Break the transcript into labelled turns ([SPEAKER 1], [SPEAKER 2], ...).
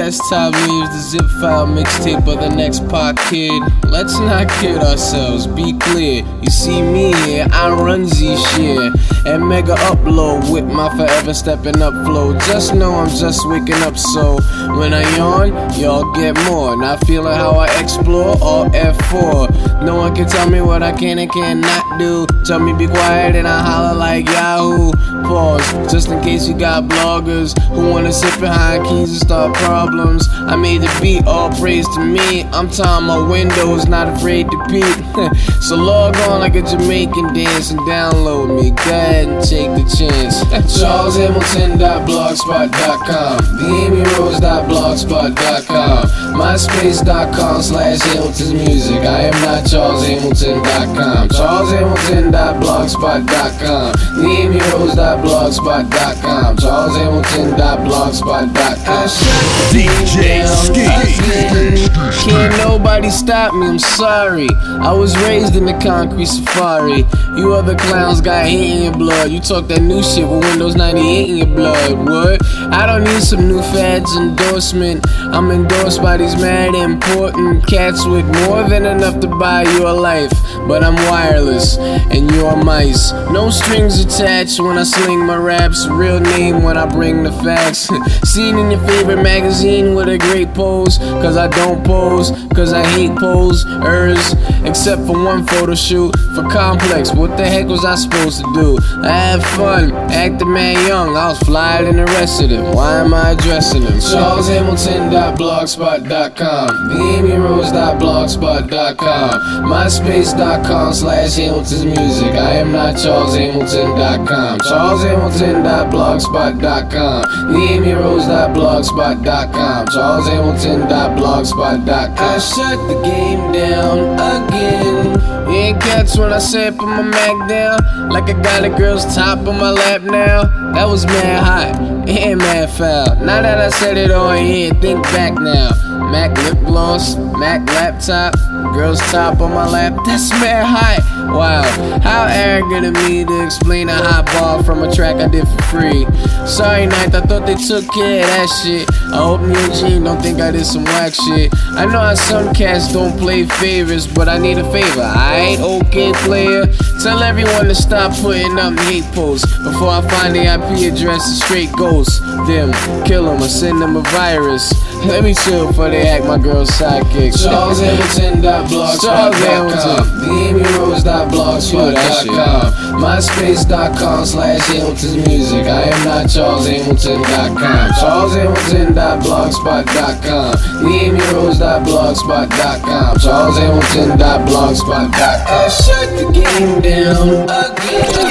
[SPEAKER 1] desktop leaves the zip file mixtape of the next Pac kid. Let's not kid ourselves, be clear. You see me here, I run Z shit. And mega upload with my forever stepping up flow. Just know I'm just waking up, so when I yawn, y'all get more. Not feeling how I explore, all F4. No one can tell me what I can and cannot do. Tell me be quiet and I holler like Yahoo. Pause, just in case you got bloggers who wanna sit behind keys and start problems. I made the beat, all praise to me. I'm tying my windows, not afraid to peep. So log on like a Jamaican dance and download me. Go ahead and take the chance. CharlesHamilton.blogspot.com, TheAmyRose.blogspot.com, MySpace.com/HamiltonMusic. I am not CharlesHamilton.com. CharlesHamilton.blogspot.com, TheAmyRose.blogspot.com, CharlesHamilton.blogspot.com.
[SPEAKER 2] DJ Ski.
[SPEAKER 1] Can't nobody stop me, I'm sorry. I was raised in the concrete safari. You other clowns got hate in your blood. You talk that new shit with Windows 98 in your blood. What? I don't need some new fads endorsement. I'm endorsed by these mad important cats with more than enough to buy you a life. But I'm wireless and you're mice. No strings attached when I sling my raps. Real name when I bring the facts. Seen in your favorite magazine with a great pose. Cause I don't pose, cause I hate posers. Except for one photo shoot for Complex. What the heck was I supposed to do? I had fun, acted mad young. I was flyer than the rest of them. Why am I addressing them? CharlesHamilton.blogspot.com, TheAmyRose.blogspot.com, MySpace.com/HamiltonMusic. I am not CharlesHamilton.com. CharlesHamilton.blogspot.com, TheAmyRose.blogspot.com, CharlesHamilton.blogspot.com. I shut the game down again. You ain't catch when I said put my Mac down. Like I got a girl's top on my lap now. That was mad hot and mad foul. Now that I said it on here, think back now. Mac lip gloss, Mac laptop, girl's top on my lap. That's mad hot. Wow, how arrogant of me to explain a hot bar from a track I did for free. Sorry, Ninth, I thought they took care of that shit. I hope me and Gene don't think I did some whack shit. I know how some cats don't play favorites, but I need a favor, alright, okay player? Tell everyone to stop putting up hate posts before I find the IP address of straight ghosts. Them, kill them or send them a virus. Let me chill before they act my girl's sidekick. CharlesHamilton.blogspot.com, TheAmyRose.blogspot.com, MySpace.com/HamiltonMusic. I am not CharlesHamilton.com. CharlesHamilton.blogspot.com, TheAmyRose.blogspot.com, CharlesHamilton.blogspot.com. I shut the game down again.